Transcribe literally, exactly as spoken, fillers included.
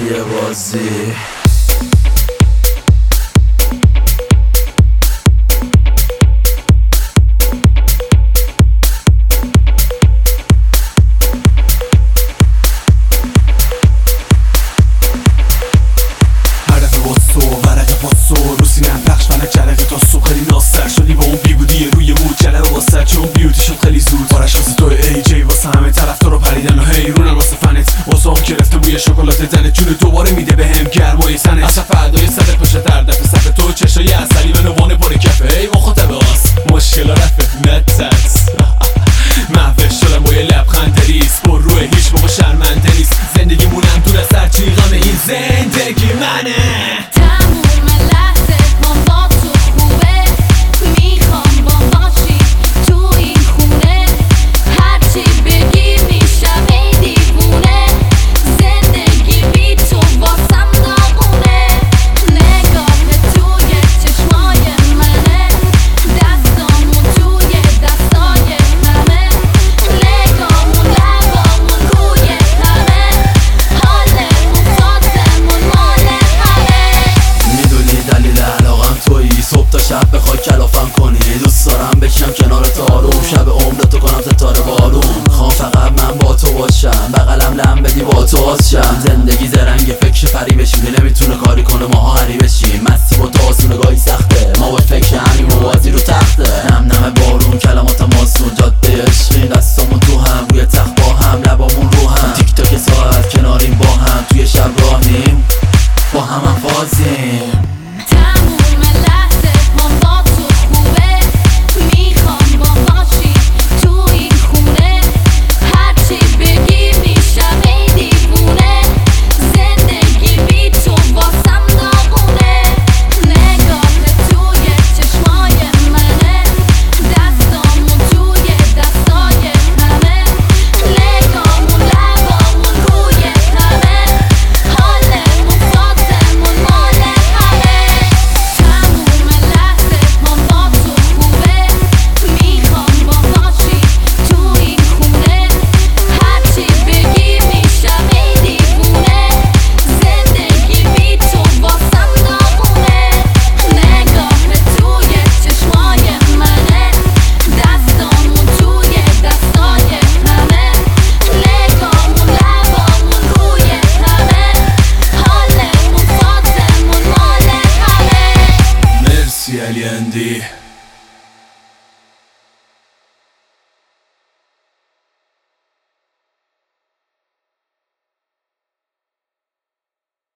بازی بازی خیلی ناستر شدی با اون بیبودی روی مود جلوه واسه چون بیوتی شد خیلی زود بارش واسه تو ای جی واسه همه طرف تو رو پریدن و حیرونن واسه فنت واسه گرفته بوی شکلات تنت جون دوباره میده به هم گرمای سنت اصلا فردای سرت باشه در دفع صف تو چشای اصلی به نوانه پر کفه ای مخاطبه هاست مشکل ها رفه نترس محوش شدم با یه لبخند ریس پر روی هیچ موقع شرمنده نیست زندگیمونم دور از هرچی غم این زندگی منه شب بخوای کلافم کنی دوست دارم بشم کنار تارون شب عمرتو کنم ستاره بارون خوام فقط من با تو باشم بغلم لم بدی با تو آزشم زندگی زرنگ فکر پری بشیم نمیتونه کاری کنه ماها هری بشیم مستی با تو آسونه گاهی سخته ما با فکر همین موازی رو تخته نم نم بارون کلماتم آسون جاده عشقی دستامون تو هم روی تخت با هم لبامون رو هم تیک تاک ساعت کناریم با هم توی شب راهیم با هم هم فازیم Aliyendi